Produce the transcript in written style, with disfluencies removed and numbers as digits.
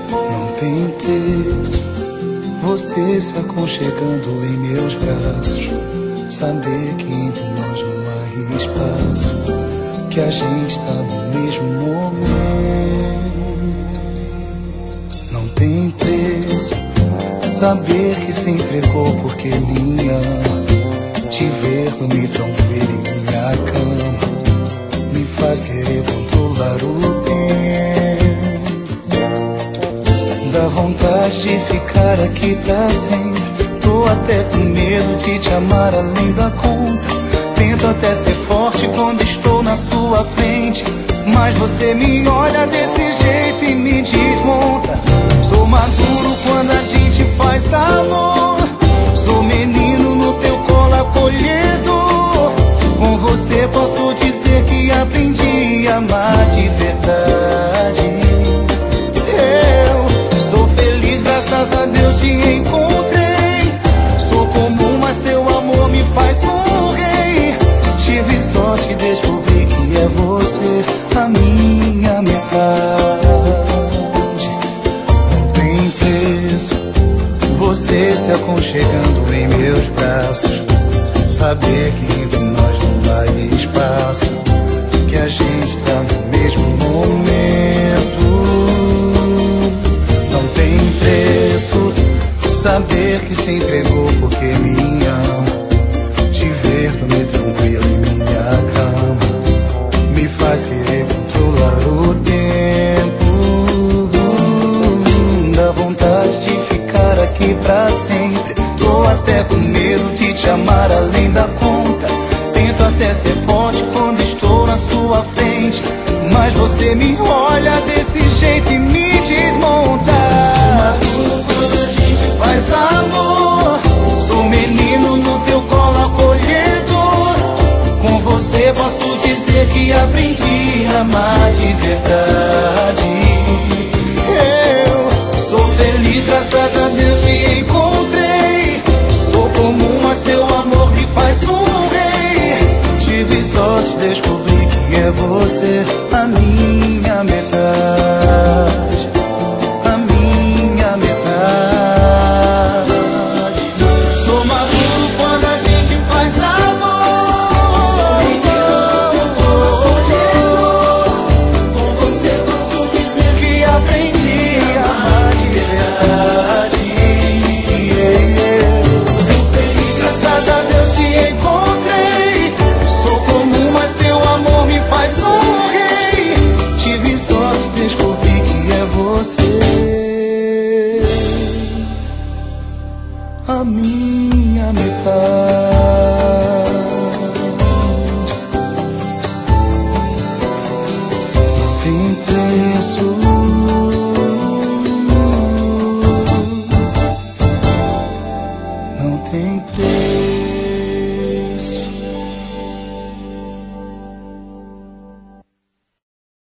Não tem preço você se aconchegando em meus braços, saber que entre nós não há espaço, que a gente tá no mesmo momento. Não tem preço saber que se entregou porque me ama. Te ver dormir tranquilo em minha cama me faz querer controlar o tempo. Dá vontade de ficar aqui pra sempre. Tô até com medo de te amar além da conta. Tento até ser forte quando estou na sua frente, mas você me olha desse jeito e me desmonta. Sou maduro quando a gente faz amor. Sou menino no teu colo acolhido. Com você posso dizer que aprendi a amar de verdade. Eu sou feliz, graças a Deus te encontrei. Sou comum, mas teu amor me faz sorrir. Tive sorte, descobri que é você a minha metade. Não tem preço você se aconchegando em meus braços, saber que entre nós não há espaço, que a gente tá no mesmo momento. Não tem preço saber que se entregou porque me ama. Te ver dormir tranquilo em minha cama me faz querer controlar o tempo. Dá vontade de ficar aqui pra sempre. Tô até com medo de te amar além da conta. Tento até ser forte quando estou na sua frente, mas você me olha desse jeito e me desmonta. Sou maduro quando a gente faz amor. Sou menino no teu colo acolhedor. Com você posso dizer que aprendi a amar de verdade.